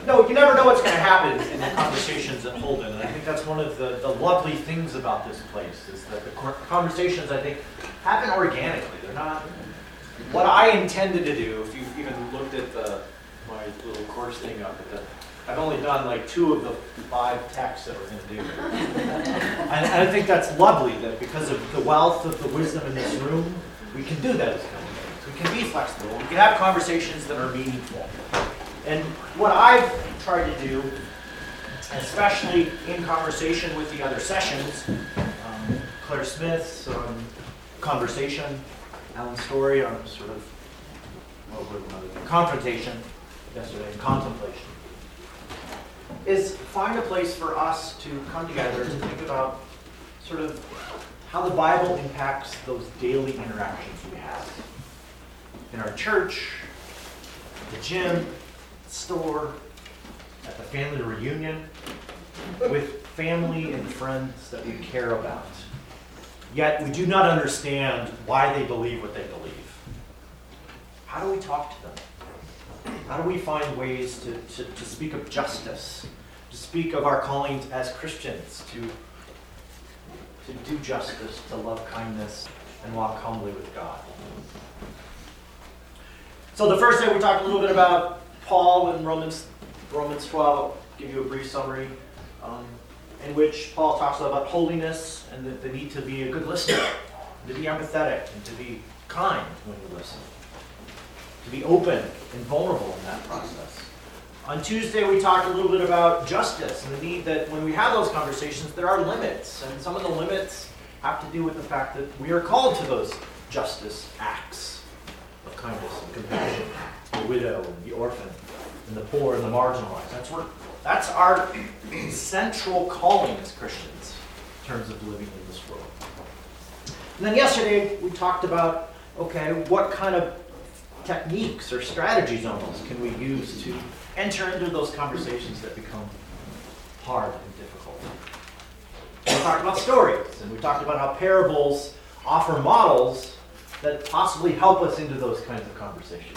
no, you never know what's going to happen in the conversations at Holden, and I think that's one of the lovely things about this place, is that the conversations, I think, happen organically. They're not what I intended to do. If you've even looked at my little course thing up at I've only done like 2 of the 5 texts that we're going to do. And I think that's lovely, that because of the wealth of the wisdom in this room, we can do those kind of things. We can be flexible. We can have conversations that are meaningful. And what I've tried to do, especially in conversation with the other sessions, Claire Smith's on conversation, Alan Story on sort of confrontation yesterday, and contemplation, is find a place for us to come together to think about sort of how the Bible impacts those daily interactions we have in our church, at the gym, the store, at the family reunion, with family and friends that we care about. Yet we do not understand why they believe what they believe. How do we talk to them? How do we find ways to speak of justice, to speak of our calling as Christians, to do justice, to love kindness, and walk humbly with God? So the first day we talked a little bit about Paul in Romans 12. I'll give you a brief summary, in which Paul talks about holiness and the need to be a good listener, to be empathetic, and to be kind when you listen, to be open and vulnerable in that process. On Tuesday, we talked a little bit about justice and the need that when we have those conversations, there are limits. And some of the limits have to do with the fact that we are called to those justice acts of kindness and compassion. The widow, and the orphan, and the poor, and the marginalized. That's our central calling as Christians in terms of living in this world. And then yesterday, we talked about, okay, what kind of techniques or strategies almost can we use to enter into those conversations that become hard and difficult. We talked about stories, and we talked about how parables offer models that possibly help us into those kinds of conversations.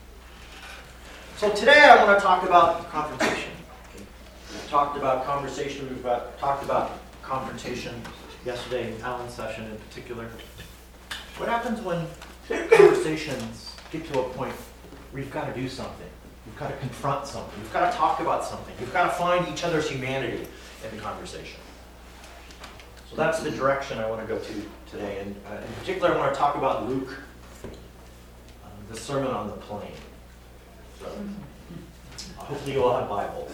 So today I want to talk about confrontation. We've talked about conversation, talked about confrontation yesterday in Alan's session in particular. What happens when conversations get to a point where you've got to do something? You've got to confront something. You've got to talk about something. You've got to find each other's humanity in the conversation. So that's the direction I want to go to today. And in particular, I want to talk about Luke, the Sermon on the Plain. So hopefully you all have Bibles.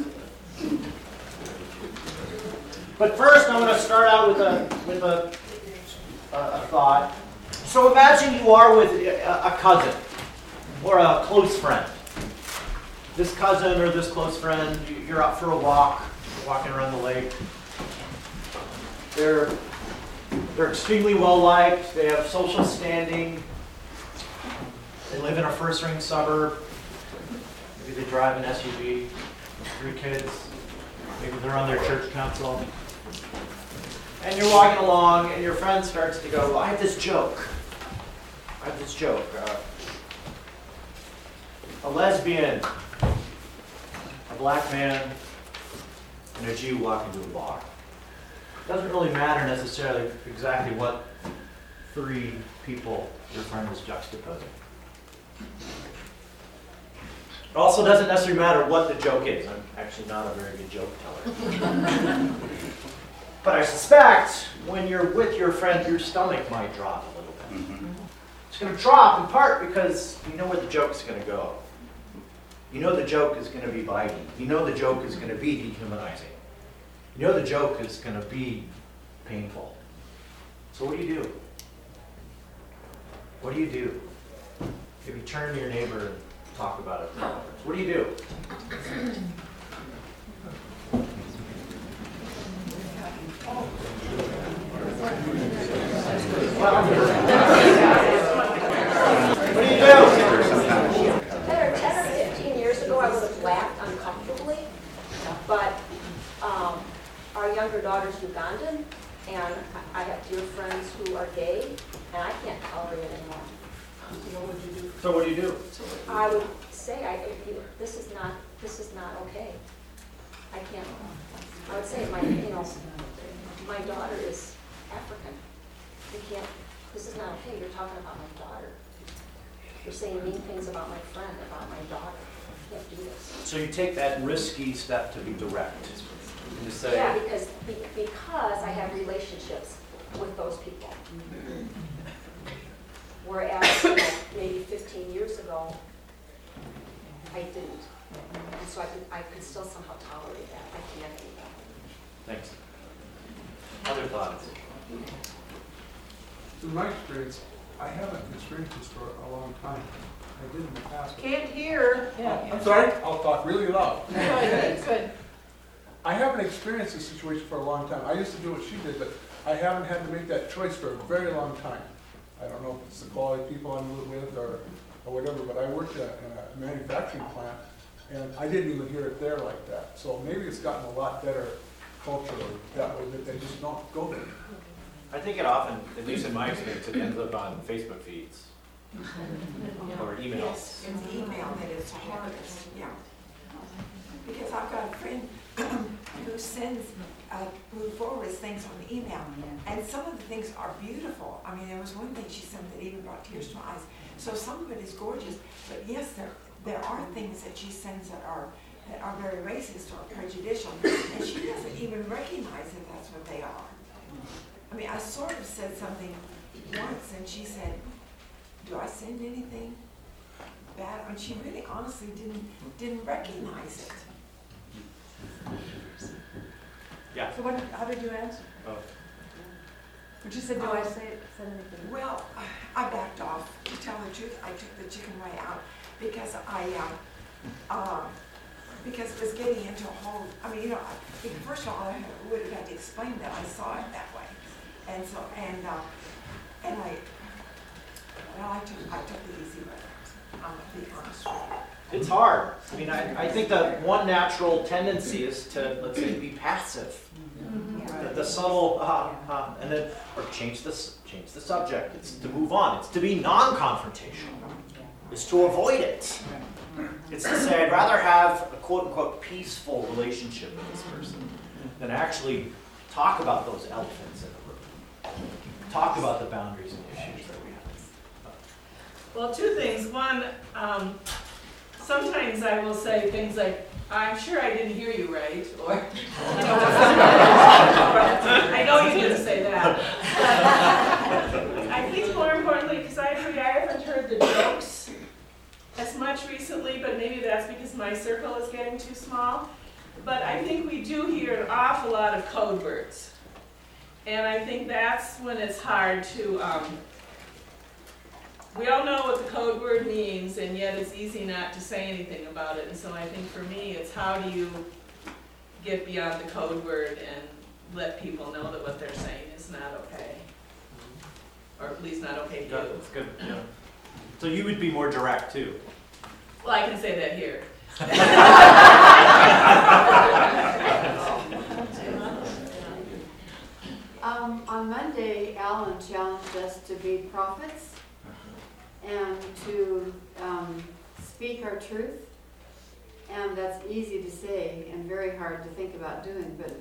But first, I'm going to start out with a thought. So imagine you are with a cousin or a close friend. This cousin or this close friend, you're out for a walk, walking around the lake. They're extremely well liked. They have social standing. They live in a first-ring suburb. Maybe they drive an SUV with 3 kids. Maybe they're on their church council. And you're walking along, and your friend starts to go, well, I have this joke. A lesbian, a black man, and a Jew walk into a bar. It doesn't really matter necessarily exactly what 3 people your friend is juxtaposing. It also doesn't necessarily matter what the joke is. I'm actually not a very good joke teller. But I suspect when you're with your friend, your stomach might drop a little bit. Mm-hmm. It's going to drop in part because you know where the joke's going to go. You know the joke is going to be biting. You know the joke is going to be dehumanizing. You know the joke is going to be painful. So what do you do? What do you do? Maybe turn to your neighbor and talk about it. What do you do? What do you do? 10 or 15 years ago, I would have laughed uncomfortably, but our younger daughter's Ugandan, and I have dear friends who are gay, and I can't tolerate it anymore. So what do you do? I would say, this is not this is not okay. I can't, I would say my daughter is African. You can't, this is not okay, you're talking about my daughter. You're saying mean things about my friend, about my daughter. You can't do this. So you take that risky step to be direct. And to say, Yeah, because I have relationships with those people. Whereas maybe 15 years ago, I didn't. And so I could still somehow tolerate that. I can't anymore. thanks. Other thoughts? In my experience, I haven't experienced this for a long time. I did in the past. Can't hear. I'm sorry, I'll talk really loud. Good. I haven't experienced this situation for a long time. I used to do what she did, but I haven't had to make that choice for a very long time. I don't know if it's the quality of people I'm with or whatever, but I worked in a manufacturing plant, and I didn't even hear it there like that. So maybe it's gotten a lot better culturally that way, that they just don't go there. I think it often, at least in my experience, it ends up on Facebook feeds or emails. It's email that is hardest, yeah. Because I've got a friend who forwards things on email, and some of the things are beautiful. I mean, there was one thing she sent that even brought tears to my eyes. So some of it is gorgeous, but yes, there are things that she sends that are very racist or prejudicial, and she doesn't even recognize that that's what they are. I mean, I sort of said something once, and she said, "Do I send anything bad?" And she really, honestly didn't recognize it. Yeah. So how did you answer? Oh. But you said, do I say anything? Well, I backed off. To tell the truth, I took the chicken way out because because it was getting into a whole. I mean, first of all, I would have had to explain that I saw it that way, and so I took the easy way. I'm gonna be honest with you. It's hard. I mean, I think that one natural tendency is to, let's say, be passive. The subtle, and then, or change the subject. It's to move on. It's to be non-confrontational. It's to avoid it. It's to say, I'd rather have a quote-unquote peaceful relationship with this person than actually talk about those elephants in the room. Talk about the boundaries and issues that we have. Well, two things. One, sometimes I will say things like, "I'm sure I didn't hear you right," or, I know you didn't say that. I think more importantly, because I haven't heard the jokes as much recently, but maybe that's because my circle is getting too small. But I think we do hear an awful lot of code words. And I think that's when it's hard to, we all know what the code word means, and yet it's easy not to say anything about it. And so I think for me, it's how do you get beyond the code word and let people know that what they're saying is not okay. Or at least not okay to Yeah, you. that's good. Yeah. So you would be more direct too. Well, I can say that here. On Monday, Alan challenged us to be prophets and to speak our truth. And that's easy to say and very hard to think about doing. But,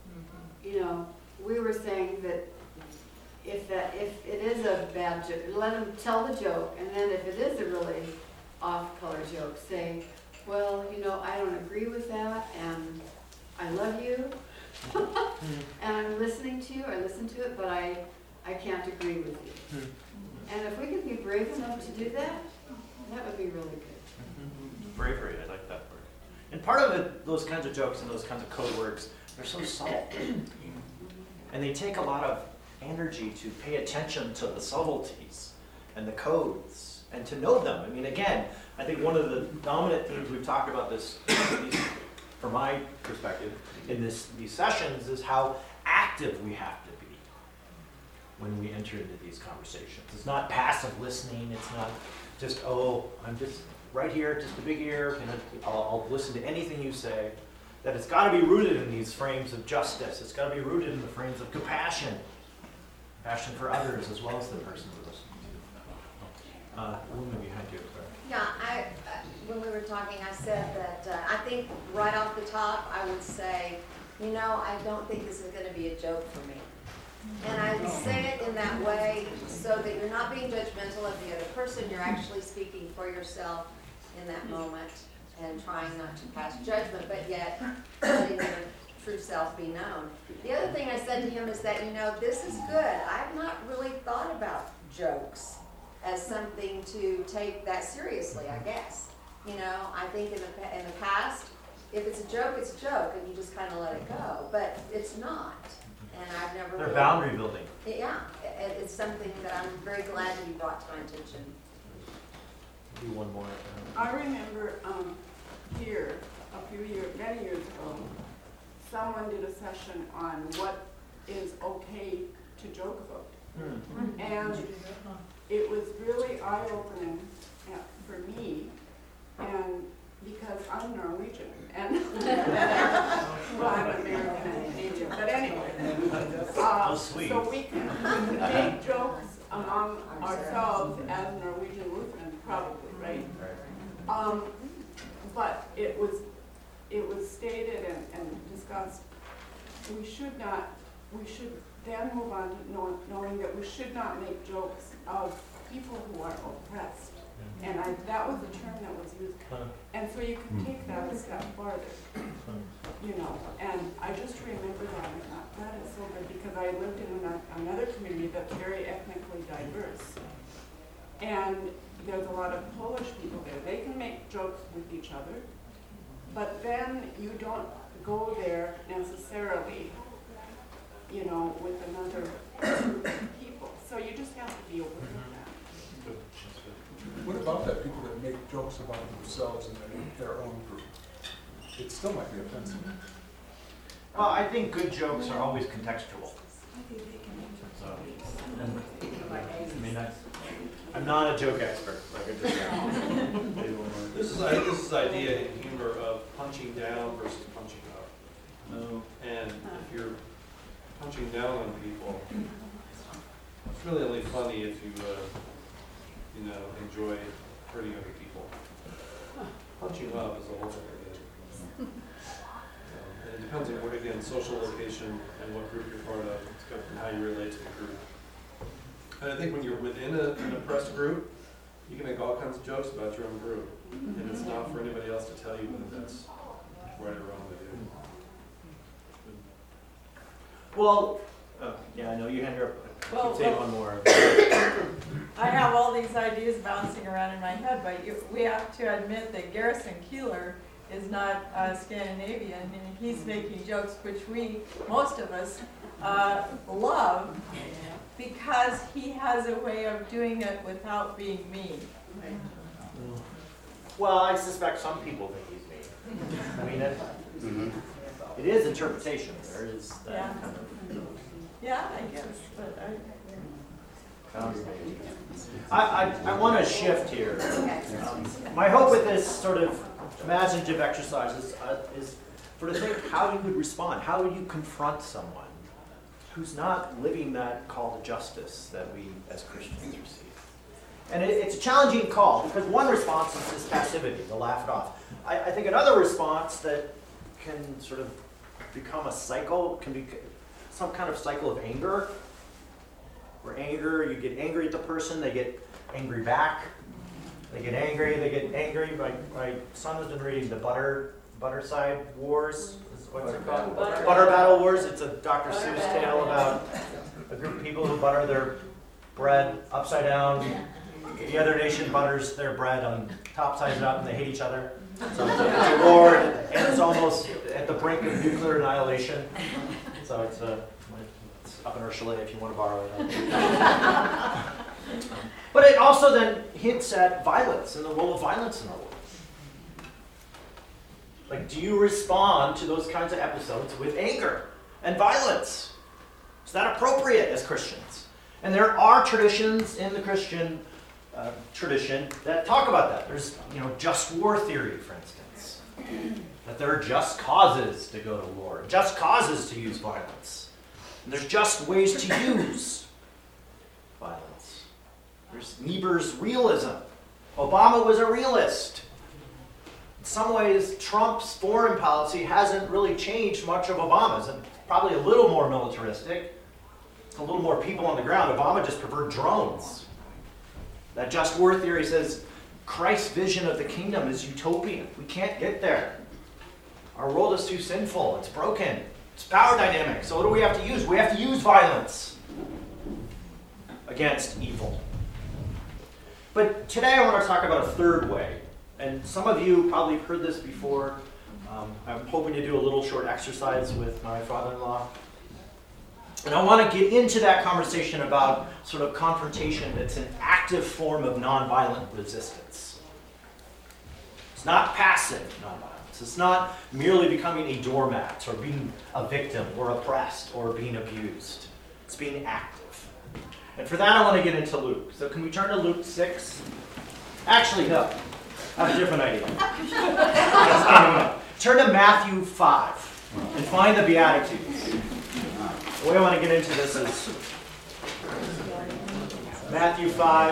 we were saying that if it is a bad joke, let them tell the joke. And then if it is a really off-color joke, say, well, I don't agree with that, and I love you. And I'm listening to you, I listen to it, but I can't agree with you. And if we could be brave enough to do that, that would be really good. Bravery, I like that word. And part of it, those kinds of jokes and those kinds of code words, they're so subtle. And they take a lot of energy to pay attention to the subtleties and the codes and to know them. I mean, again, I think one of the dominant themes we've talked about this, from my perspective, in these sessions is how active we have to be when we enter into these conversations. It's not passive listening. It's not just, I'm just right here, just a big ear, and I'll listen to anything you say. That it's got to be rooted in these frames of justice. It's got to be rooted in the frames of compassion for others as well as the person we're listening to. Woman behind you, sorry. Yeah, when we were talking, I said that I think right off the top, I would say, I don't think this is going to be a joke for me. And I say it in that way so that you're not being judgmental of the other person. You're actually speaking for yourself in that moment and trying not to pass judgment, but yet letting your true self be known. The other thing I said to him is that, this is good. I've not really thought about jokes as something to take that seriously, I guess. I think in the past, if it's a joke, it's a joke, and you just kind of let it go. But it's not, and I've never. They're boundary building. Yeah, it's something that I'm very glad that you brought to my attention. Do one more. I remember here, many years ago, someone did a session on what is okay to joke about. And it was really eye-opening for me, and because I'm Norwegian, and well, I'm American and Canadian, but anyway. So we can make jokes among ourselves as Norwegian Lutheran, probably, right? But it was stated and discussed, we should then move on to knowing that we should not make jokes of people who are oppressed. And that was the term that was used. And so you can take that a step farther, and I just remember that, and I thought, that is so good, because I lived in another community that's very ethnically diverse. And there's a lot of Polish people there. They can make jokes with each other, but then you don't go there necessarily, with another group of people. So you just have to be aware of that. What about that, people that make jokes about themselves and their own group? It still might be offensive. Well, I think good jokes are always contextual. I'm not a joke expert, like I just said. This is the idea in humor of punching down versus punching up. No. And if you're punching down on people, it's really only funny if you enjoy hurting other people. Punching up is a whole different thing. And it depends on what, again, social location and what group you're part of, and how you relate to the group. And I think when you're within an oppressed group, you can make all kinds of jokes about your own group. And it's not for anybody else to tell you whether that's right or wrong with you. Well, I know you had your. Well, say one more. I have all these ideas bouncing around in my head, but we have to admit that Garrison Keillor is not Scandinavian, and he's making jokes which most of us, love, because he has a way of doing it without being mean. Well, I suspect some people think he's mean. I mean, it is interpretation. There is that Yeah. kind of. Yeah, I guess, but I want to shift here. My hope with this sort of imaginative exercise is for to think how you would respond. How would you confront someone who's not living that call to justice that we as Christians receive? And it's a challenging call, because one response is this passivity, to laugh it off. I think another response that can sort of become a cycle, can be some kind of cycle of anger. Where you get angry at the person, they get angry back. They get angry. My son has been reading the Butterside Wars. What's it called? Butter Battle Wars. It's a Dr. Seuss tale about a group of people who butter their bread upside down. The other nation butters their bread on top sides up, and they hate each other. So it's a war, and it's almost at the brink of nuclear annihilation. So it's up in Ursula if you want to borrow it. But it also then hints at violence and the role of violence in the world. Like, do you respond to those kinds of episodes with anger and violence? Is that appropriate as Christians? And there are traditions in the Christian tradition that talk about that. There's, just war theory, for instance. That there are just causes to go to war, just causes to use violence. And there's just ways to use violence. There's Niebuhr's realism. Obama was a realist. In some ways, Trump's foreign policy hasn't really changed much of Obama's, and probably a little more militaristic, a little more people on the ground. Obama just preferred drones. That just war theory says Christ's vision of the kingdom is utopian. We can't get there. Our world is too sinful. It's broken. It's power dynamic. So what do we have to use? We have to use violence against evil. But today I want to talk about a third way. And some of you probably have heard this before. I'm hoping to do a little short exercise with my father-in-law. And I want to get into that conversation about sort of confrontation that's an active form of nonviolent resistance. It's not passive nonviolence. It's not merely becoming a doormat or being a victim or oppressed or being abused. It's being active. And for that I want to get into Luke. So can we turn to Luke 6? Actually, no. I have a different idea. Turn to Matthew 5 and find the Beatitudes. The way I want to get into this is Matthew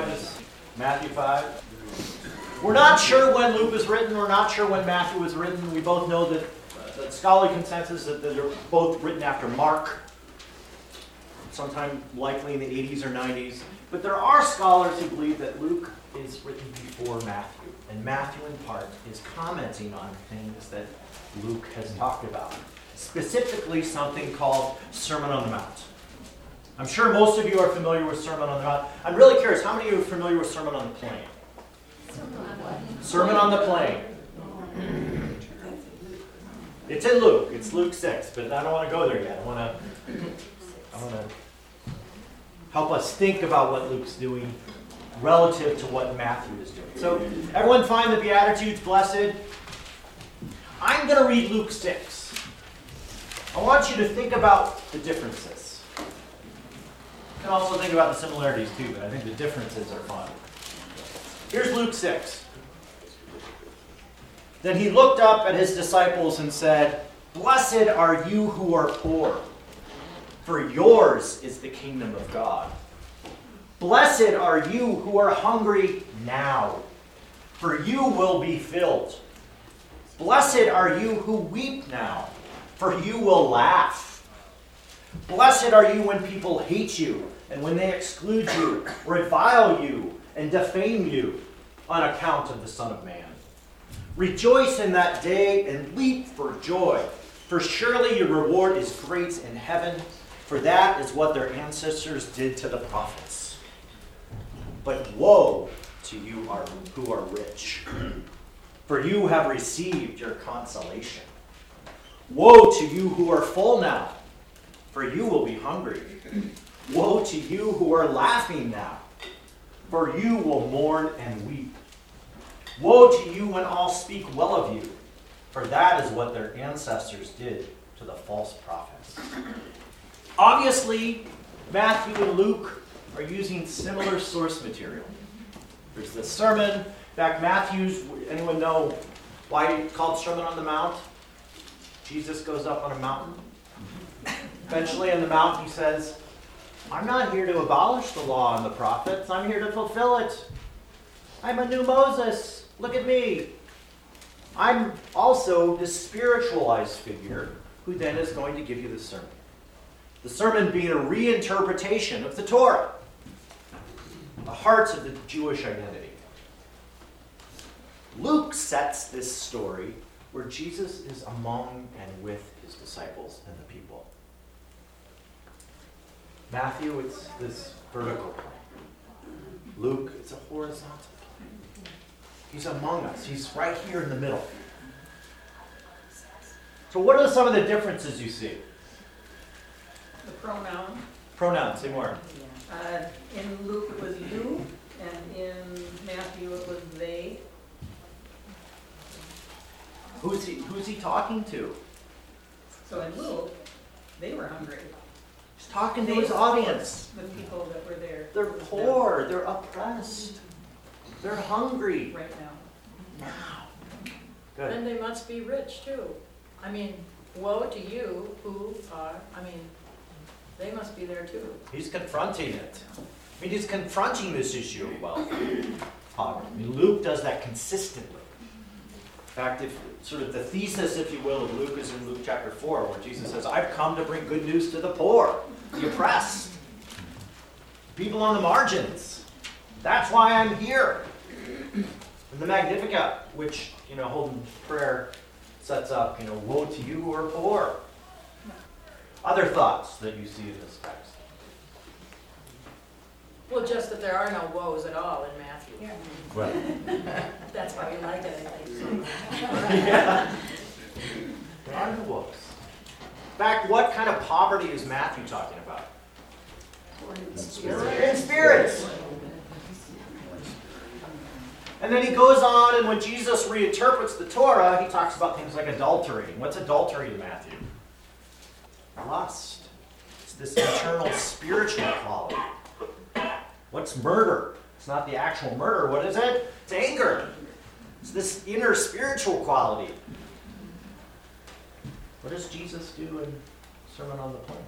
5. We're not sure when Luke was written. We're not sure when Matthew was written. We both know that the scholarly consensus that they're both written after Mark, sometime likely in the 80s or 90s. But there are scholars who believe that Luke is written before Matthew. And Matthew, in part, is commenting on things that Luke has talked about. Specifically something called Sermon on the Mount. I'm sure most of you are familiar with Sermon on the Mount. I'm really curious, how many of you are familiar with Sermon on the Plain? Sermon on the Plain. It's in Luke. It's Luke 6, but I don't want to go there yet. I want to help us think about what Luke's doing relative to what Matthew is doing. So everyone find the Beatitudes, blessed. I'm going to read Luke 6. I want you to think about the differences. You can also think about the similarities too, but I think the differences are fun. Here's Luke 6. Then he looked up at his disciples and said, "Blessed are you who are poor, for yours is the kingdom of God. Blessed are you who are hungry now, for you will be filled. Blessed are you who weep now, for you will laugh. Blessed are you when people hate you, and when they exclude you, revile you, and defame you on account of the Son of Man. Rejoice in that day and leap for joy, for surely your reward is great in heaven, for that is what their ancestors did to the prophets. But woe to you who are rich, for you have received your consolation. Woe to you who are full now, for you will be hungry. Woe to you who are laughing now, for you will mourn and weep. Woe to you when all speak well of you, for that is what their ancestors did to the false prophets." Obviously, Matthew and Luke are using similar source material. There's the sermon. In fact, Matthew's, anyone know why it's called Sermon on the Mount? Jesus goes up on a mountain. Eventually on the mountain he says, "I'm not here to abolish the law and the prophets. I'm here to fulfill it. I'm a new Moses. Look at me. I'm also this spiritualized figure who then is going to give you the sermon." The sermon being a reinterpretation of the Torah, the heart of the Jewish identity. Luke sets this story where Jesus is among and with his disciples and the people. Matthew, it's this vertical plane. Luke, it's a horizontal plane. He's among us. He's right here in the middle. So what are some of the differences you see? The pronoun. Pronouns, say more. In Luke it was you, and in Matthew it was they. Who's he talking to? So in Luke, they were hungry. He's talking to his audience. The people that were there. They're poor. They're oppressed. They're hungry. Right now. Now. Good. And they must be rich too. I mean, woe to you who are, they must be there too. He's confronting it. He's confronting this issue of wealth. Poverty. Luke does that consistently. fact, if sort of the thesis, if you will, of Luke is in Luke chapter 4, where Jesus says, I've come to bring good news to the poor, the oppressed, people on the margins. That's why I'm here. And the Magnificat, which, Holden's prayer sets up, woe to you who are poor. Other thoughts that you see in this text? Well, just that there are no woes at all in Matthew. Well, That's why we like it, I think. yeah. There are no woes. In fact, what kind of poverty is Matthew talking about? In spirits. And then he goes on, and when Jesus reinterprets the Torah, he talks about things like adultery. What's adultery in Matthew? Lust. It's this internal spiritual quality. What's murder? It's not the actual murder. What is it? It's anger. It's this inner spiritual quality. What does Jesus do in Sermon on the Plain?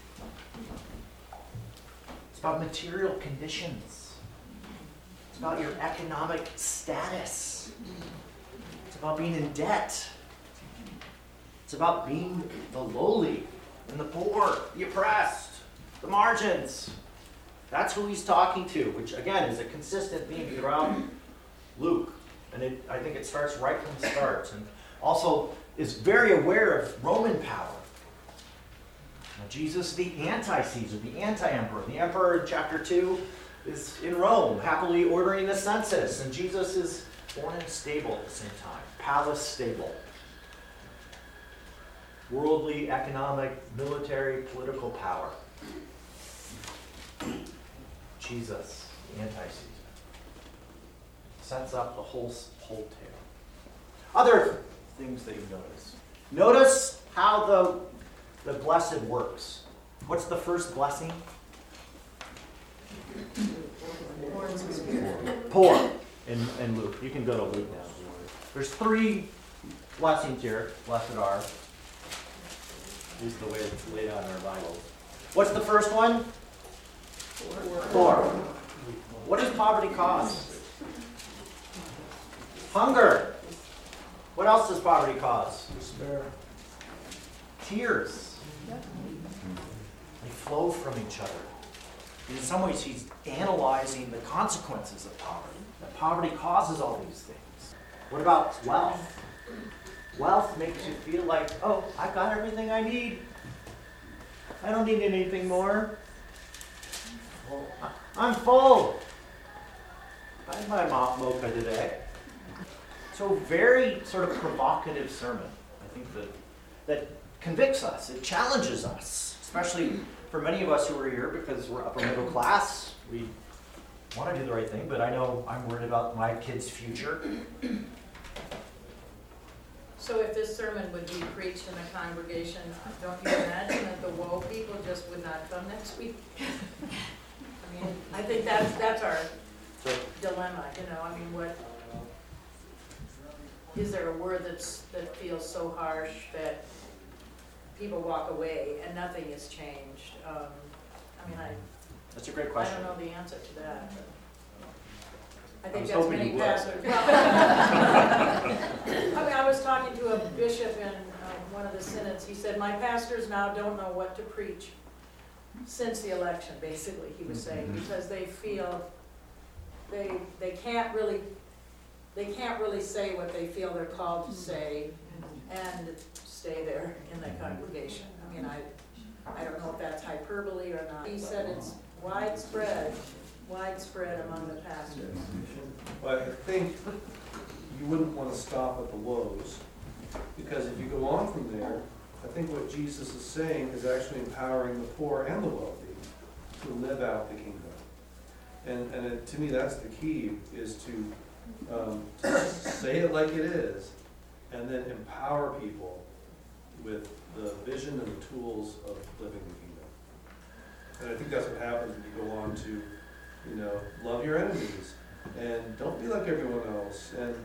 It's about material conditions. It's about your economic status. It's about being in debt. It's about being the lowly and the poor, the oppressed, the margins. That's who he's talking to, which again is a consistent theme throughout Luke. And I think it starts right from the start. And also is very aware of Roman power. Now, Jesus, the anti-Caesar, the anti-emperor. The emperor in chapter 2 is in Rome, happily ordering the census. And Jesus is born in a stable at the same time. Palace stable. Worldly, economic, military, political power. Jesus, the anti-Caesar, sets up the whole tale. Other things that you notice. Notice how the blessed works. What's the first blessing? Poor in Luke. You can go to Luke now. There's 3 blessings here. Blessed are. This is the way it's laid out in our Bibles. What's the first one? Poor. What does poverty cause? Hunger. What else does poverty cause? Despair. Tears. They flow from each other. In some ways, he's analyzing the consequences of poverty. That poverty causes all these things. What about wealth? Wealth makes you feel like, oh, I've got everything I need. I don't need anything more. Well, I'm full. I had my mocha today. So very sort of provocative sermon. I think that convicts us. It challenges us, especially for many of us who are here because we're upper middle class. We want to do the right thing, but I know I'm worried about my kids' future. So if this sermon would be preached in a congregation, don't you imagine that the woe people just would not come next week? I mean, I think that's our dilemma, I mean, what, is there a word that feels so harsh that people walk away and nothing is changed? That's a great I question. don't know the answer to that. But I think was that's hoping many you would. pastors. I was talking to a bishop in one of the synods. He said, my pastors now don't know what to preach since the election, basically, he was saying, because they feel they can't really say what they feel they're called to say and stay there in the congregation. I mean, I don't know if that's hyperbole or not. He said it's widespread among the pastors. But I think you wouldn't want to stop at the woes, because if you go on from there, I think what Jesus is saying is actually empowering the poor and the wealthy to live out the kingdom. And to me, that's the key, is to say it like it is, and then empower people with the vision and the tools of living the kingdom. And I think that's what happens when you go on to, love your enemies, and don't be like everyone else. And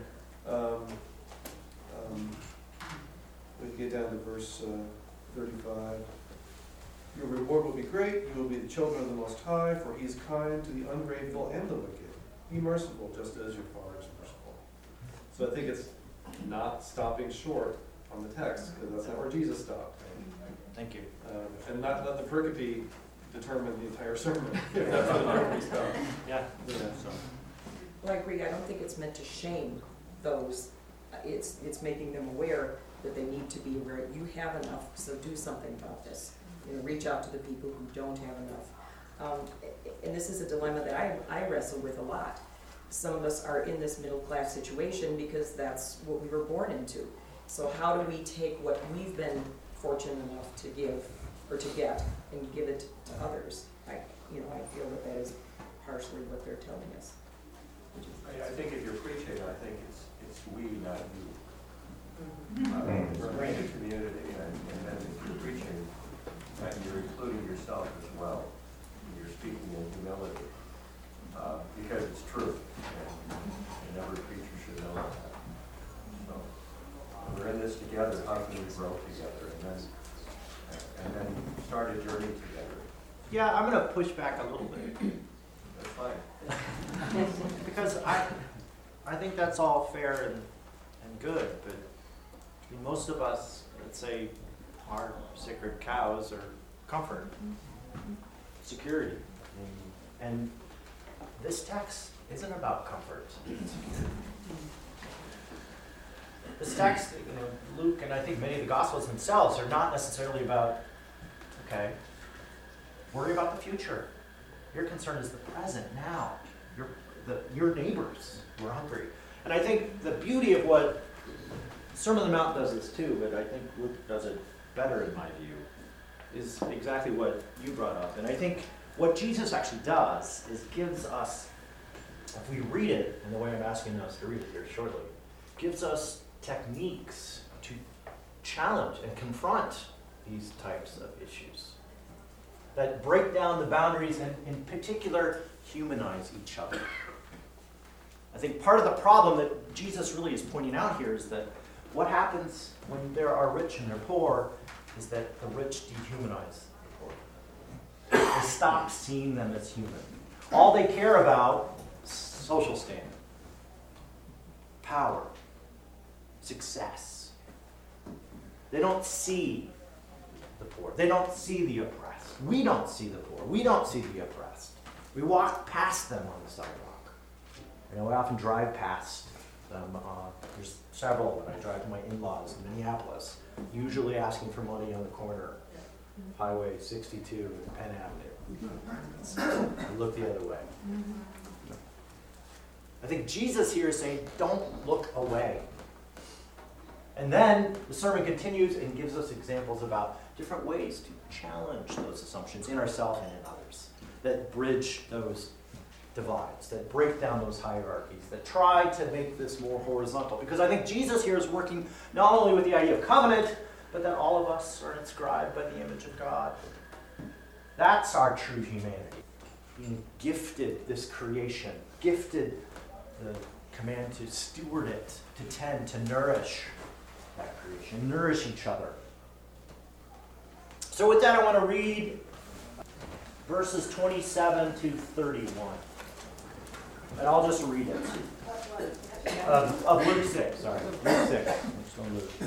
we get down to verse 35. Your reward will be great. You will be the children of the Most High, for He is kind to the ungrateful and the wicked. Be merciful, just as your Father is merciful. So I think it's not stopping short on the text, because that's not where Jesus stopped. Thank you. And not let the pericope determine the entire sermon, if that's not where we stop. Yeah. Yeah. Well, I agree, I don't think it's meant to shame those, it's making them aware that they need to be aware, you have enough, so do something about this. You know, reach out to the people who don't have enough. And this is a dilemma that I wrestle with a lot. Some of us are in this middle class situation because that's what we were born into. So how do we take what we've been fortunate enough to give, or to get, and give it to others? I feel that is partially what they're telling us. I think if you're preaching, I think it's we, not you. Mhm. We're in the community, and then if you're preaching, you're including yourself as well. You're speaking in humility, because it's true, and every preacher should know that. So we're in this together. How can we grow together, and then start a journey together? Yeah, I'm going to push back a little bit. That's fine. Because I think that's all fair and good, but I mean, most of us, let's say, our sacred cows are comfort, security. And this text isn't about comfort. This text, Luke and I think many of the Gospels themselves are not necessarily about, okay, worry about the future. Your concern is the present now. Your neighbors who are hungry. And I think the beauty of what Sermon on the Mount does this too, but I think Luke does it better in my view, is exactly what you brought up. And I think what Jesus actually does is gives us, if we read it in the way I'm asking us to read it here shortly, gives us techniques to challenge and confront these types of issues that break down the boundaries and in particular humanize each other. I think part of the problem that Jesus really is pointing out here is that what happens when there are rich and they're poor is that the rich dehumanize the poor. They stop seeing them as human. All they care about is social standing, power, success. They don't see the poor. They don't see the oppressed. We don't see the poor. We don't see the oppressed. We walk past them on the sidewalk. We often drive past them. There's several when I drive to my in-laws in Minneapolis, usually asking for money on the corner, Highway 62 and Penn Avenue. I look the other way. I think Jesus here is saying, don't look away. And then the sermon continues and gives us examples about different ways to challenge those assumptions in ourselves and in others, that bridge those divides, that break down those hierarchies, that try to make this more horizontal. Because I think Jesus here is working not only with the idea of covenant, but that all of us are inscribed by the image of God. That's our true humanity. Being gifted this creation, gifted the command to steward it, to tend, to nourish that creation, nourish each other. So with that, I want to read verses 27 to 31. And I'll just read it. Of Luke 6, sorry. Luke 6. I'm still in Luke.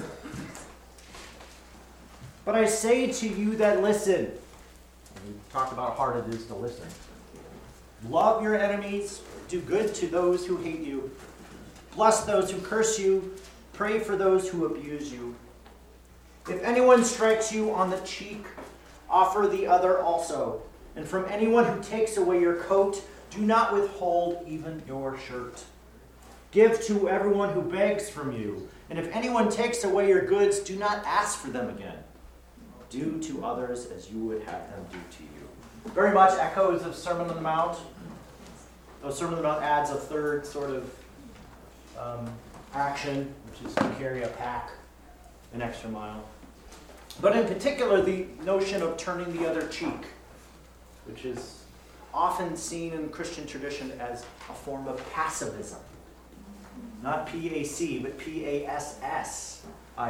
But I say to you that listen. We talked about how hard it is to listen. Love your enemies. Do good to those who hate you. Bless those who curse you. Pray for those who abuse you. If anyone strikes you on the cheek, offer the other also. And from anyone who takes away your coat, do not withhold even your shirt. Give to everyone who begs from you. And if anyone takes away your goods, do not ask for them again. Do to others as you would have them do to you. Very much echoes of Sermon on the Mount. Though Sermon on the Mount adds a third sort of action, which is to carry a pack an extra mile. But in particular, the notion of turning the other cheek, which is often seen in Christian tradition as a form of passivism. Not P-A-C, but P-A-S-S-I-V-I-S-M.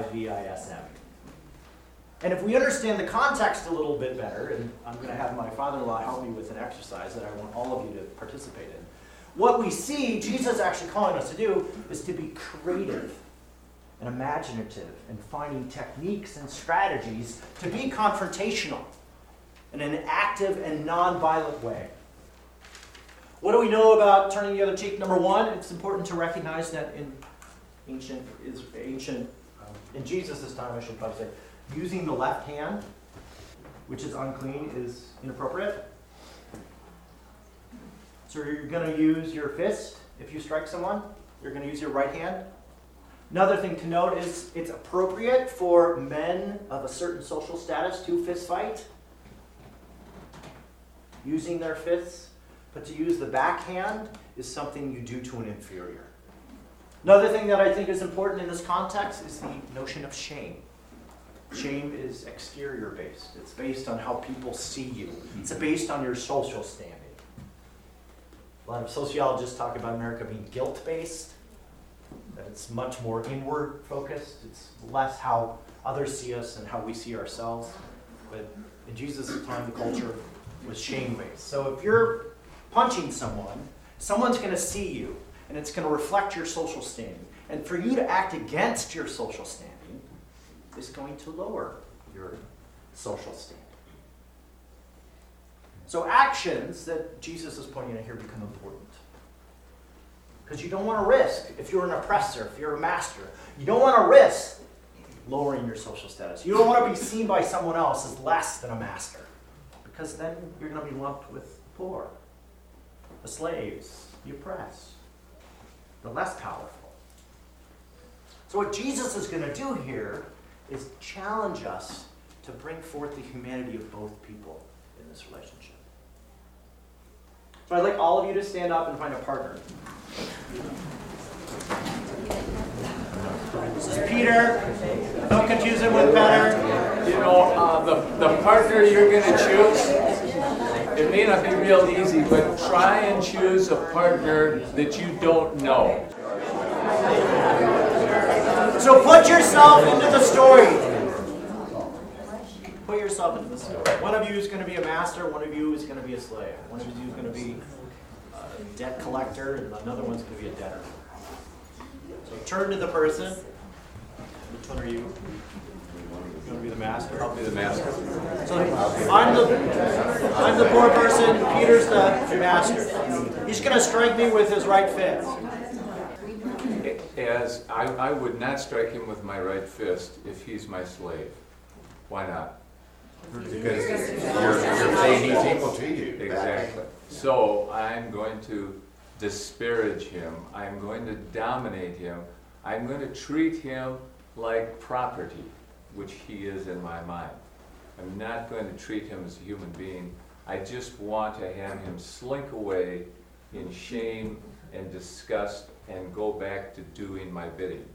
And if we understand the context a little bit better, and I'm going to have my father-in-law help me with an exercise that I want all of you to participate in, what we see Jesus actually calling us to do is to be creative and imaginative and finding techniques and strategies to be confrontational in an active and non-violent way. What do we know about turning the other cheek? Number one, it's important to recognize that in in Jesus' time, I should probably say, using the left hand, which is unclean, is inappropriate. So you're going to use your fist if you strike someone. You're going to use your right hand. Another thing to note is it's appropriate for men of a certain social status to fist fight, using their fists. But to use the backhand is something you do to an inferior. Another thing that I think is important in this context is the notion of shame. Shame is exterior based. It's based on how people see you. It's based on your social standing. A lot of sociologists talk about America being guilt-based, that it's much more inward focused. It's less how others see us and how we see ourselves. But in Jesus' time, the culture was shame-based. So if you're punching someone, someone's going to see you, and it's going to reflect your social standing. And for you to act against your social standing is going to lower your social standing. So actions that Jesus is pointing out here become important. Because you don't want to risk, if you're an oppressor, if you're a master, you don't want to risk lowering your social status. You don't want to be seen by someone else as less than a master. Because then you're going to be lumped with poor, the slaves, the oppressed, the less powerful. So what Jesus is going to do here is challenge us to bring forth the humanity of both people in this relationship. So I'd like all of you to stand up and find a partner. This is Peter. Don't confuse him with Petter. You know, the partner you're going to choose, it may not be real easy, but try and choose a partner that you don't know. So put yourself into the story. Put yourself into the story. One of you is going to be a master, one of you is going to be a slave. One of you is going to be a debt collector, and another one's going to be a debtor. So turn to the person. Which one are you? You want to be the master? I'll be the master. So I'm the poor person, Peter's the master. He's going to strike me with his right fist. As I would not strike him with my right fist if he's my slave. Why not? Because you're saying he's equal to you. Exactly. So I'm going to disparage him. I'm going to dominate him. I'm going to treat him like property, which he is in my mind. I'm not going to treat him as a human being. I just want to have him slink away in shame and disgust and go back to doing my bidding.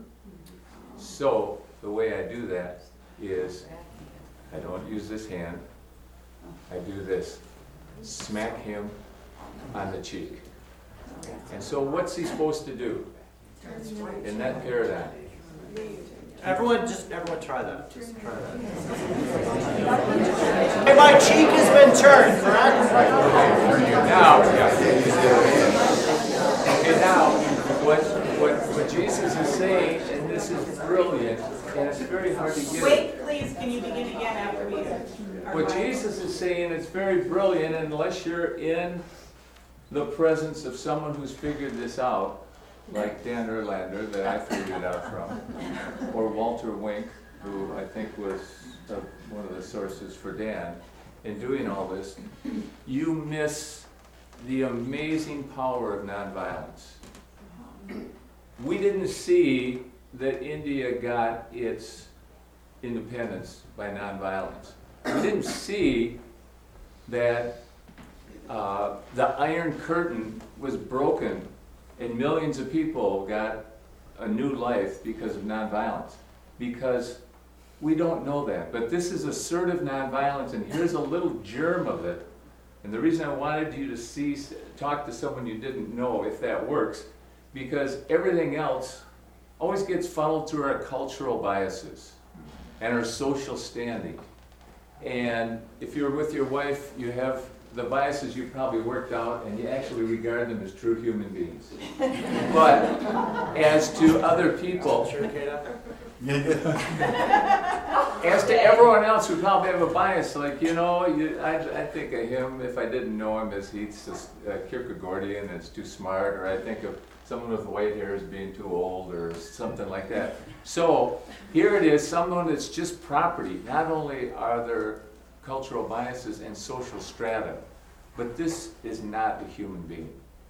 So the way I do that is I don't use this hand. I do this. Smack him on the cheek. And so what's he supposed to do in that paradigm? Everyone try that. Just try that. Hey, my cheek has been turned, correct? Now, okay, now, what Jesus is saying, and this is brilliant, and it's very hard to get. Wait, please, can you begin again after we What Jesus is saying, it's very brilliant, unless you're in the presence of someone who's figured this out, like Dan Erlander, that I figured it out from, or Walter Wink, who I think was one of the sources for Dan, in doing all this, you miss the amazing power of nonviolence. We didn't see that India got its independence by nonviolence. We didn't see that the Iron Curtain was broken and millions of people got a new life because of nonviolence. Because we don't know that. But this is assertive nonviolence, and here's a little germ of it. And the reason I wanted you to talk to someone you didn't know if that works, because everything else always gets funneled through our cultural biases and our social standing. And if you're with your wife, you have the biases you probably worked out, and you actually regard them as true human beings. But as to other people, as to everyone else who probably have a bias, like, I think of him, if I didn't know him, as he's just Kierkegaardian, it's too smart, or I think of someone with white hair as being too old, or something like that. So here it is, someone that's just property. Not only are there cultural biases and social strata, but this is not a human being.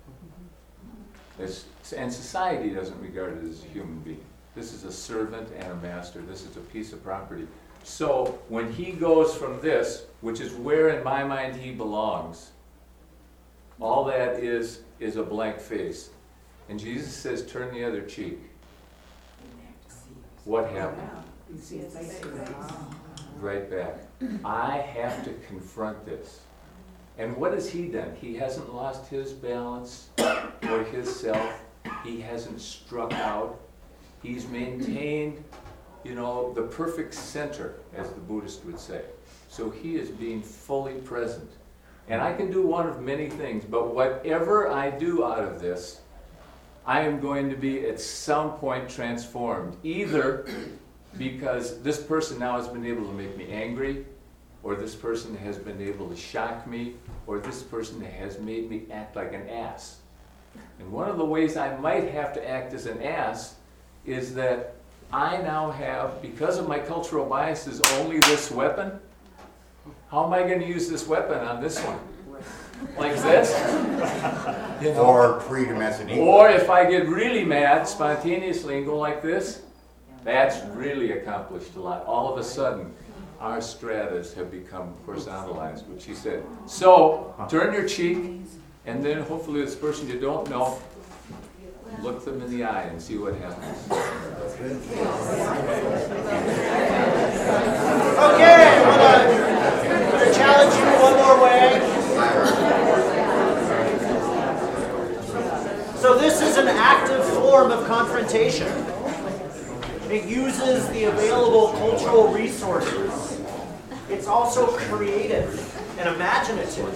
And society doesn't regard it as a human being. This is a servant and a master. This is a piece of property. So when he goes from this, which is where in my mind he belongs, all that is a blank face. And Jesus says, turn the other cheek. What happened? Right back. I have to confront this. And what has he done? He hasn't lost his balance or his self. He hasn't struck out. He's maintained, the perfect center, as the Buddhist would say. So he is being fully present. And I can do one of many things, but whatever I do out of this, I am going to be at some point transformed. Either because this person now has been able to make me angry, or this person has been able to shock me, or this person has made me act like an ass. And one of the ways I might have to act as an ass is that I now have, because of my cultural biases, only this weapon. How am I going to use this weapon on this one? Like this? Or freedom as an equal. Or if I get really mad spontaneously and go like this, that's really accomplished a lot. All of a sudden, our stratas have become horizontalized, which he said. So, turn your cheek, and then hopefully this person you don't know, look them in the eye and see what happens. Okay, I'm gonna challenge you one more way. So this is an active form of confrontation. It uses the available cultural resources. It's also creative and imaginative.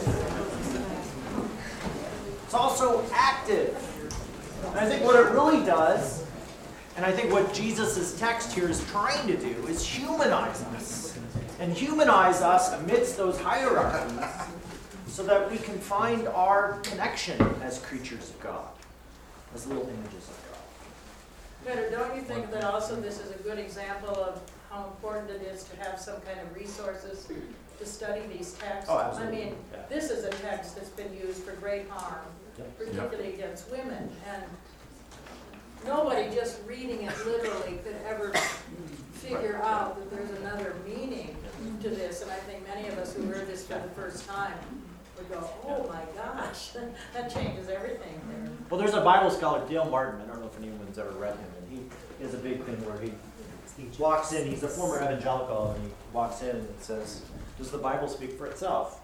It's also active. And I think what it really does, and I think what Jesus' text here is trying to do, is humanize us. And humanize us amidst those hierarchies so that we can find our connection as creatures of God, as little images of God. Peter, don't you think that also this is a good example of how important it is to have some kind of resources to study these texts? Oh, absolutely. I mean, this is a text that's been used for great harm, particularly against women. And nobody just reading it literally could ever figure out that there's another meaning to this. And I think many of us who heard this for the first time would go, oh my gosh, that changes everything there. Well, there's a Bible scholar, Dale Martin. I don't know if anyone's ever read him, and he has a big thing where he walks in. He's a former evangelical, and he walks in and says, "Does the Bible speak for itself?"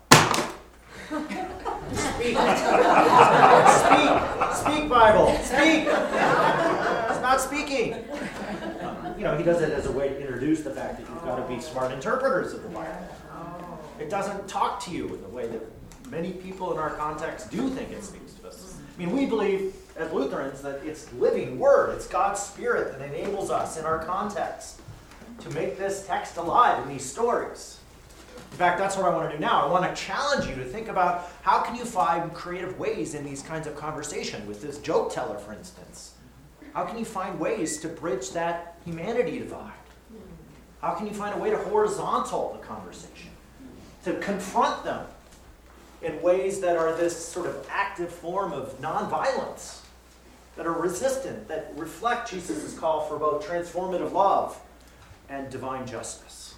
Speak. Speak, Bible. Speak. It's not speaking. He does it as a way to introduce the fact that you've got to be smart interpreters of the Bible. It doesn't talk to you in the way that many people in our context do think it speaks to us. I mean, we believe as Lutherans that it's living word. It's God's Spirit that enables us in our context to make this text alive in these stories. In fact, that's what I want to do now. I want to challenge you to think about how can you find creative ways in these kinds of conversation with this joke teller, for instance. How can you find ways to bridge that humanity divide? How can you find a way to horizontal the conversation? To confront them in ways that are this sort of active form of nonviolence, that are resistant, that reflect Jesus' call for both transformative love and divine justice.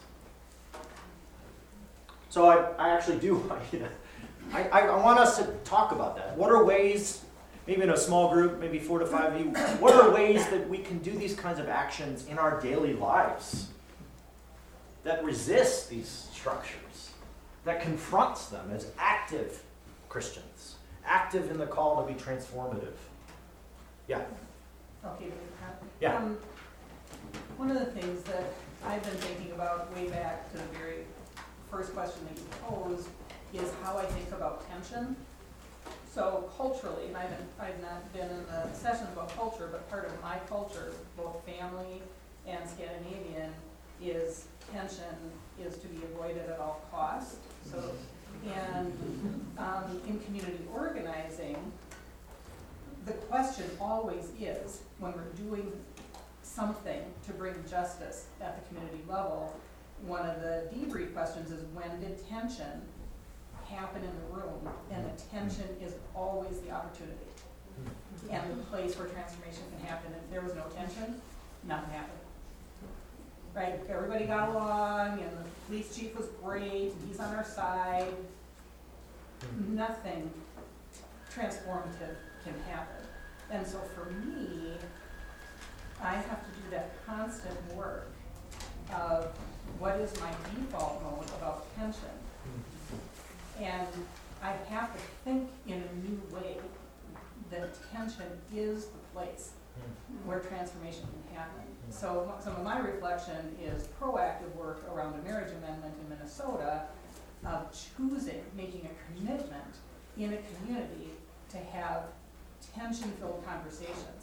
So I actually do, I want us to talk about that. What are ways, maybe in a small group, maybe 4 to 5 of you, what are ways that we can do these kinds of actions in our daily lives that resist these structures, that confronts them as active Christians, active in the call to be transformative? Yeah. Okay. Yeah. One of the things that I've been thinking about way back to the very first question that you posed is how I think about tension. So culturally, and I've not been in the sessions about culture, but part of my culture, both family and Scandinavian, is tension is to be avoided at all costs. So, and in community organizing, the question always is, when we're doing something to bring justice at the community level, one of the debrief questions is, when did tension happen in the room? And the tension is always the opportunity and the place where transformation can happen. If there was no tension, nothing happened. Right? Everybody got along, and the police chief was great, and he's on our side. Nothing transformative can happen. And so for me, I have to do that constant work of what is my default mode about tension. And I have to think in a new way that tension is the place where transformation can happen. So some of my reflection is proactive work around a marriage amendment in Minnesota of choosing, making a commitment in a community to have tension-filled conversations.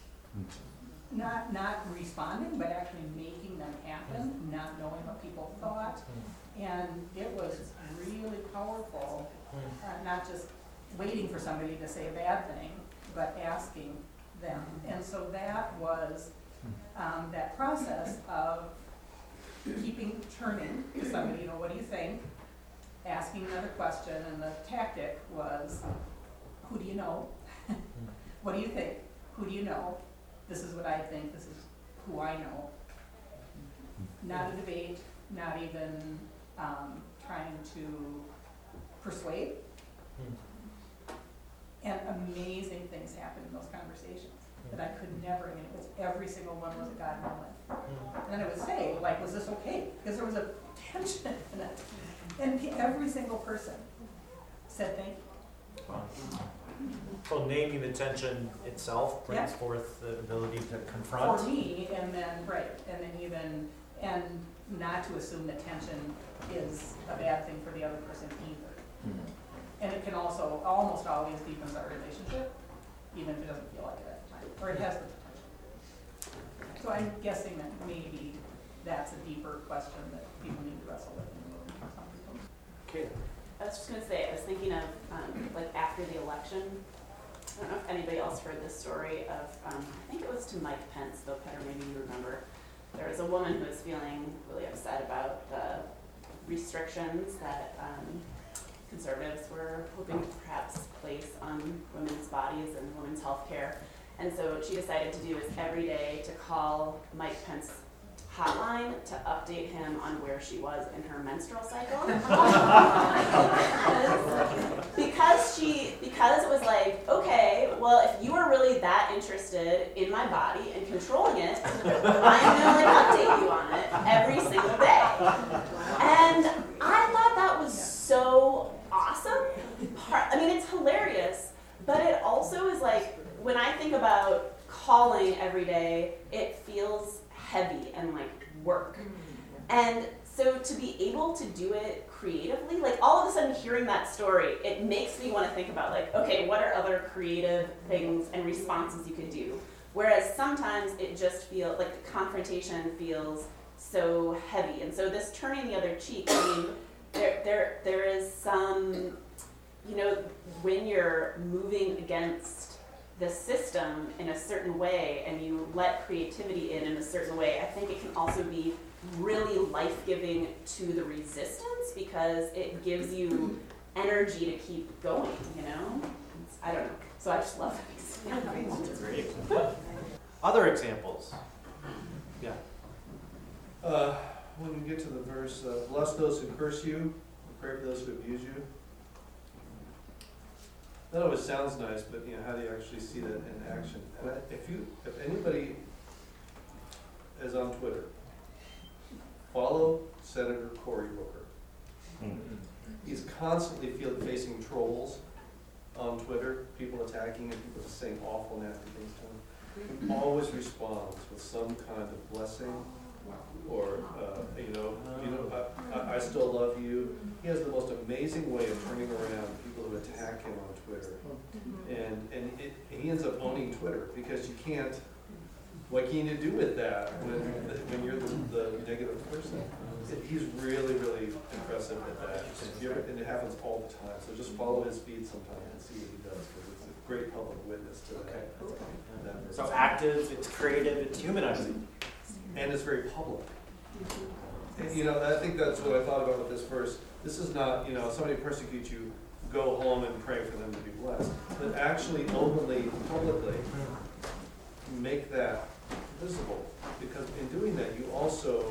Not responding, but actually making them happen, not knowing what people thought. And it was really powerful, not just waiting for somebody to say a bad thing, but asking them. And so that was that process of turning to somebody, what do you think? Asking another question, and the tactic was, who do you know? What do you think? Who do you know? This is what I think, this is who I know. Not a debate, not even trying to persuade. And amazing things happen in those conversations that I could never, I mean, it was every single one was a God moment. And then I would say, like, was this okay? Because there was a tension in it. And every single person said thank you. Wow. So naming the tension itself brings Yeah. forth the ability to confront. For me, and then, right, and then even, and not to assume that tension is a bad thing for the other person either. And it can also, almost always deepens our relationship, even if it doesn't feel like it at the time, or it has the potential. So I'm guessing that maybe that's a deeper question that people need to wrestle with in the movement for some people. Okay. I was just going to say, I was thinking of, like, after the election, I don't know if anybody else heard this story of, I think it was to Mike Pence, though, Petter, maybe you remember. There was a woman who was feeling really upset about the restrictions that conservatives were hoping to perhaps place on women's bodies and women's health care. And so what she decided to do is every day to call Mike Pence hotline to update him on where she was in her menstrual cycle. because it was like, okay, well, if you are really that interested in my body and controlling it, I'm gonna like update you on it every single day. And I thought that was so awesome. I mean, it's hilarious, but it also is like, when I think about calling every day, it feels heavy and like work. And so to be able to do it creatively, like all of a sudden hearing that story, it makes me want to think about like, okay, what are other creative things and responses you could do? Whereas sometimes it just feels like the confrontation feels so heavy. And so this turning the other cheek, I mean, there is some, you know, when you're moving against the system in a certain way and you let creativity in a certain way, I think it can also be really life-giving to the resistance because it gives you energy to keep going, you know? I don't know. So I just love it. Great. Other examples? Yeah. When you get to the verse, bless those who curse you, pray for those who abuse you. That always sounds nice, but you know, how do you actually see that in action? And if anybody is on Twitter, follow Senator Cory Booker. He's constantly facing trolls on Twitter, people attacking him, people just saying awful, nasty things to him. He always responds with some kind of blessing, or I still love you. He has the most amazing way of turning around people who attack him on Twitter. And he ends up owning Twitter because you can't, what can you do with that when you're the negative person? He's really, really impressive at that. And it happens all the time. So just follow his feed sometime and see what he does, because it's a great public witness to that. So active, it's creative, it's humanizing. And it's very public. And, you know, I think that's what I thought about with this verse. This is not, you know, somebody persecutes you, go home and pray for them to be blessed. But actually, openly, publicly, make that visible. Because in doing that, you also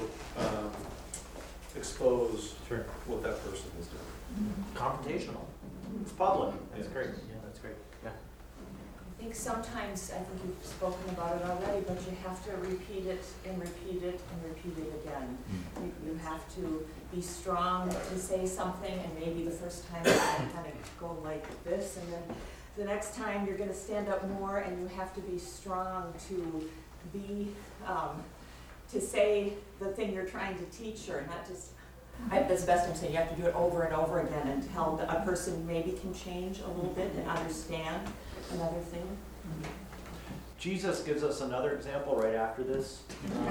expose what that person is doing. Confrontational. It's public. That's great. Yeah, that's great. Yeah. I think sometimes, I think you've spoken about it already, but you have to repeat it and repeat it and repeat it again. You have to be strong to say something, and maybe the first time you're going to kind of go like this, and then the next time you're going to stand up more, and you have to be strong to be, to say the thing you're trying to teach, or not just, that's the best I'm saying, you have to do it over and over again until a person maybe can change a little bit and understand another thing. Jesus gives us another example right after this.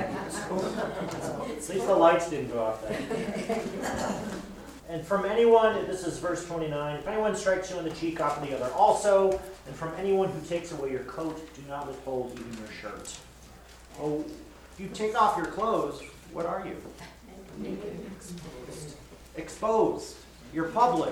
At least the lights didn't go off then. And from anyone, this is verse 29, if anyone strikes you on the cheek, offer the other also. And from anyone who takes away your coat, do not withhold even your shirt. Oh, if you take off your clothes, what are you? Exposed. You're public.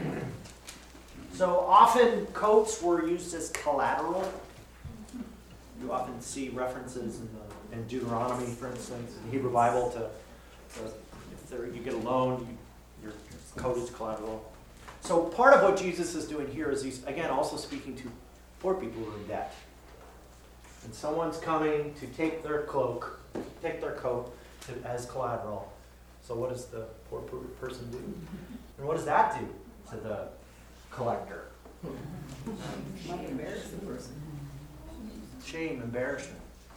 So often coats were used as collateral. You often see references in Deuteronomy, for instance, in the Hebrew Bible, to if you get a loan, your coat is collateral. So part of what Jesus is doing here is he's, again, also speaking to poor people who are in debt. And someone's coming to take their cloak, take their coat as collateral. So what does the poor person do? And what does that do to the collector? Might embarrass the person. Shame, embarrassment.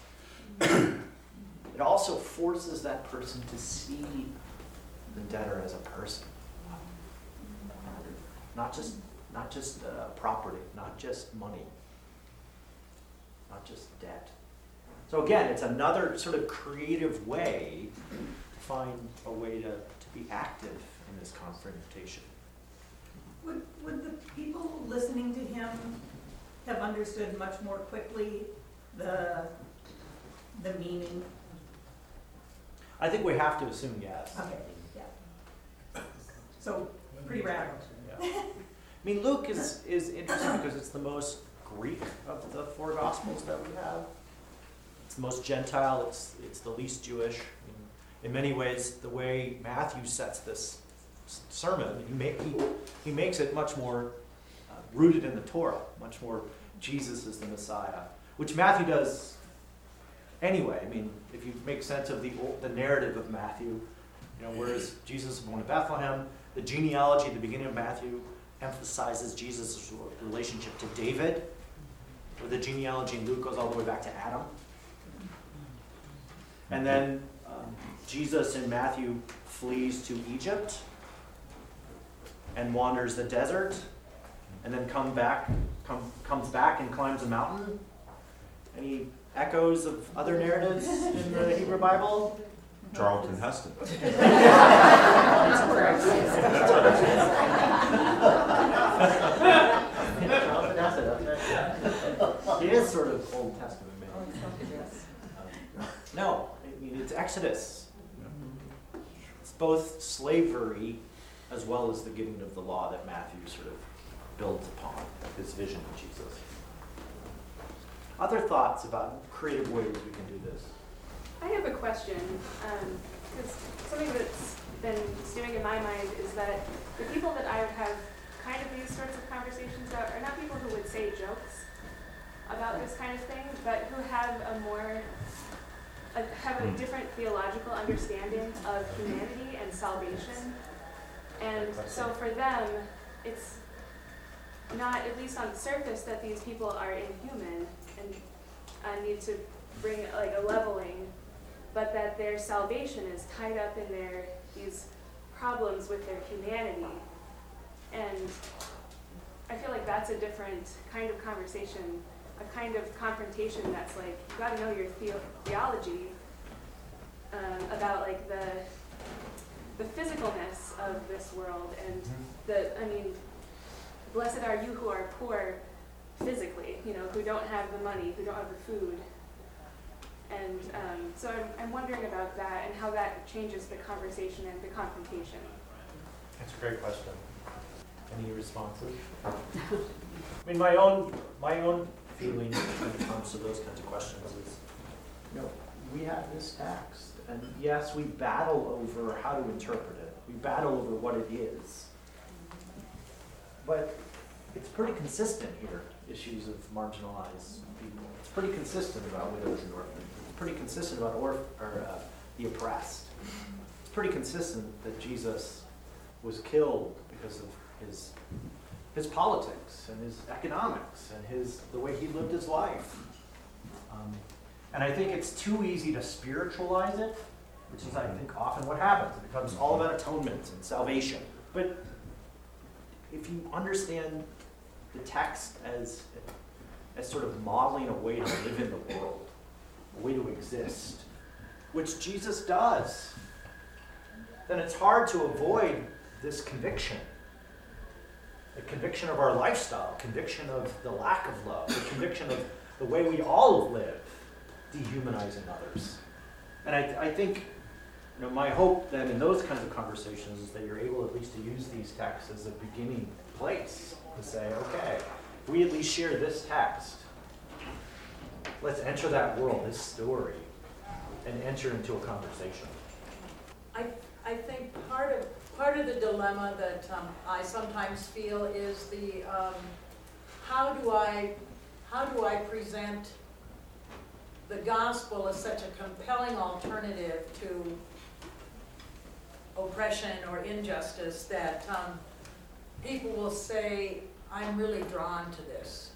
It also forces that person to see the debtor as a person. Not just property, not just money, not just debt. So again, it's another sort of creative way to find a way to be active in this confrontation. Would the people listening to him have understood much more quickly the meaning? I think we have to assume yes. Okay, yeah. So, pretty radical. Yeah. I mean, Luke is interesting because it's the most Greek of the four Gospels that we have. It's the most Gentile, it's the least Jewish. In many ways, the way Matthew sets this sermon, he makes it much more rooted in the Torah, much more Jesus is the Messiah, which Matthew does anyway. I mean, if you make sense of the narrative of Matthew, whereas Jesus was born in Bethlehem, the genealogy at the beginning of Matthew emphasizes Jesus' relationship to David, where the genealogy in Luke goes all the way back to Adam. And then Jesus in Matthew flees to Egypt and wanders the desert, and then comes back and climbs a mountain. Any echoes of other narratives in the Hebrew Bible? Charlton Heston. He is sort of Old Testament, no, I mean, it's Exodus. It's both slavery as well as the giving of the law that Matthew sort of builds upon, his vision of Jesus. Other thoughts about creative ways we can do this? I have a question, because something that's been stewing in my mind is that the people that I have kind of these sorts of conversations about are not people who would say jokes about this kind of thing, but who have a different theological understanding of humanity and salvation. And so for them, it's not, at least on the surface, that these people are inhuman and need to bring like a leveling, but that their salvation is tied up in these problems with their humanity. And I feel like that's a different kind of conversation, a kind of confrontation that's like, you gotta know your theology about like the physicalness of this world, and blessed are you who are poor physically, who don't have the money, who don't have the food. And so I'm wondering about that and how that changes the conversation and the confrontation. That's a great question. Any responses? I mean, my own feeling when it comes to those kinds of questions is, we have this text, and yes, we battle over how to interpret it. We battle over what it is. But it's pretty consistent here, issues of marginalized people. It's pretty consistent about widows and orphans. It's pretty consistent about the oppressed. It's pretty consistent that Jesus was killed because of his politics and his economics and the way he lived his life. And I think it's too easy to spiritualize it, which is, I think, often what happens. It becomes all about atonement and salvation. But if you understand the text as sort of modeling a way to live in the world, a way to exist, which Jesus does, then it's hard to avoid this conviction. The conviction of our lifestyle, conviction of the lack of love, the conviction of the way we all live, dehumanizing others. And I think, my hope then in those kinds of conversations is that you're able at least to use these texts as a beginning place to say, okay, if we at least share this text, let's enter that world, this story, and enter into a conversation. I think part of the dilemma that I sometimes feel is the how do I present the gospel as such a compelling alternative to oppression or injustice that people will say, I'm really drawn to this.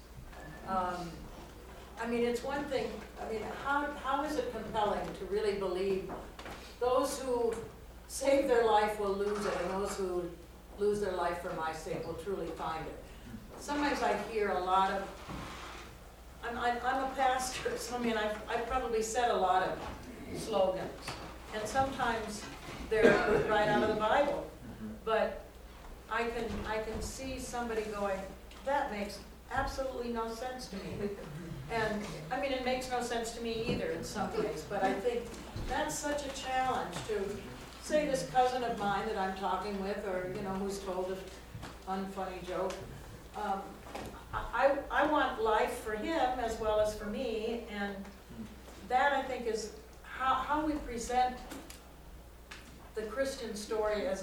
It's one thing, how is it compelling to really believe those who save their life will lose it, and those who lose their life for my sake will truly find it? Sometimes I hear a lot of, I'm a pastor, so I've probably said a lot of slogans, and sometimes they're right out of the Bible, but I can see somebody going, that makes absolutely no sense to me. And it makes no sense to me either in some ways, but I think that's such a challenge to say this cousin of mine that I'm talking with, or who's told an unfunny joke. I want life for him as well as for me, and that I think is how we present the Christian story as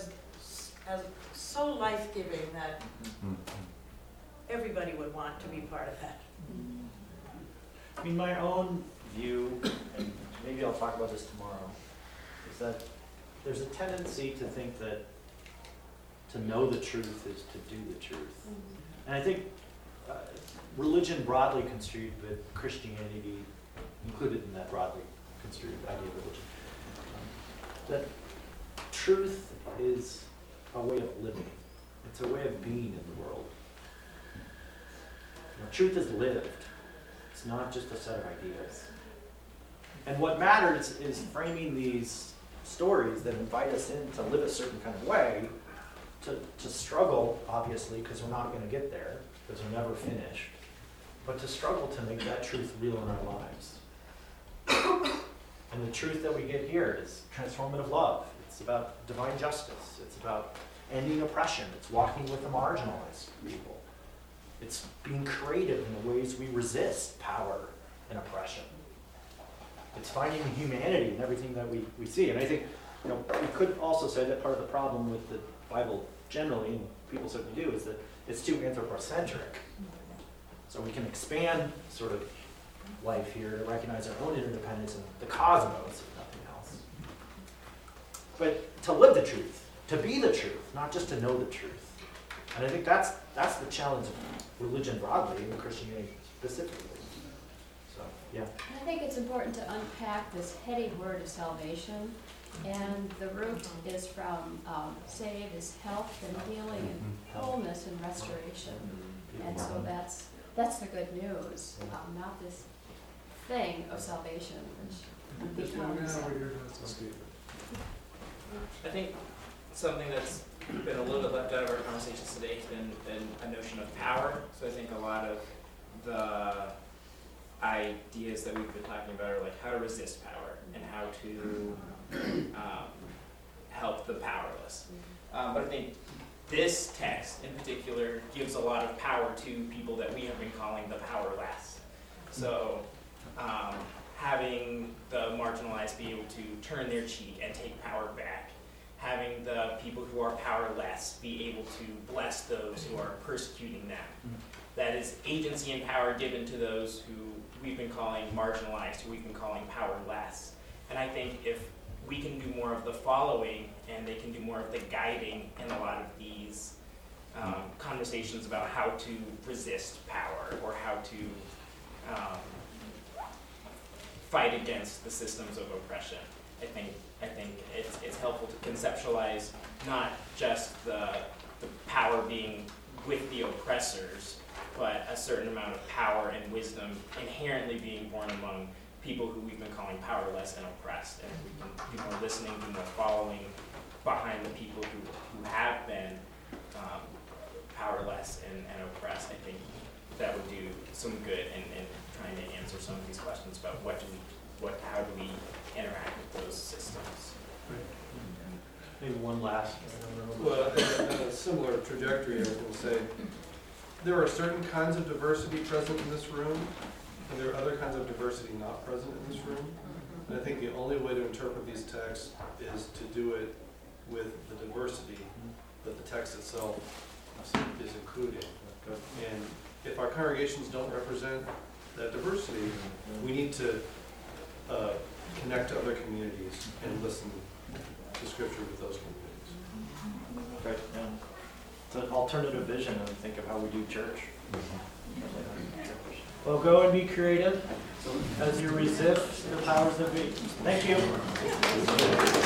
so life-giving that everybody would want to be part of that. My own view, and maybe I'll talk about this tomorrow, is that there's a tendency to think that to know the truth is to do the truth. And I think religion broadly construed, but Christianity included in that broadly construed idea of religion, that truth is a way of living. It's a way of being in the world. Truth is lived. It's not just a set of ideas. And what matters is framing these stories that invite us in to live a certain kind of way, to struggle, obviously, because we're not going to get there, because we're never finished, but to struggle to make that truth real in our lives. And the truth that we get here is transformative love. It's about divine justice. It's about ending oppression. It's walking with the marginalized people. It's being creative in the ways we resist power and oppression. It's finding the humanity in everything that we see. And I think, we could also say that part of the problem with the Bible generally, and people certainly do, is that it's too anthropocentric. So we can expand sort of life here to recognize our own interdependence and the cosmos, if nothing else. But to live the truth, to be the truth, not just to know the truth. And I think that's the challenge of religion broadly and Christianity specifically. So, yeah. I think it's important to unpack this heady word of salvation, And the root is from save is health and healing and wholeness and restoration. And so that's the good news, not this thing of salvation, which This young man becomes. over here has to speak. I think something that's been a little bit left out of our conversations today has been a notion of power. So I think a lot of the ideas that we've been talking about are like how to resist power and how to help the powerless. But I think this text in particular gives a lot of power to people that we have been calling the powerless. So having the marginalized be able to turn their cheek and take power back. Having the people who are powerless be able to bless those who are persecuting them. That is agency and power given to those who we've been calling marginalized, who we've been calling powerless. And I think if we can do more of the following and they can do more of the guiding in a lot of these conversations about how to resist power or how to fight against the systems of oppression. I think it's helpful to conceptualize not just the power being with the oppressors, but a certain amount of power and wisdom inherently being born among people who we've been calling powerless and oppressed. And if we can do more listening, do more following behind the people who have been powerless and oppressed, I think that would do some good in trying to answer some of these questions about how do we interact with those systems. Maybe one last. Well, a similar trajectory, I was going to say, there are certain kinds of diversity present in this room, and there are other kinds of diversity not present in this room. And I think the only way to interpret these texts is to do it with the diversity that the text itself is including. And if our congregations don't represent that diversity, we need to connect to other communities and listen to Scripture with those communities. Right, yeah. It's an alternative vision and think of how we do church. Well, go and be creative as you resist the powers that be. Thank you.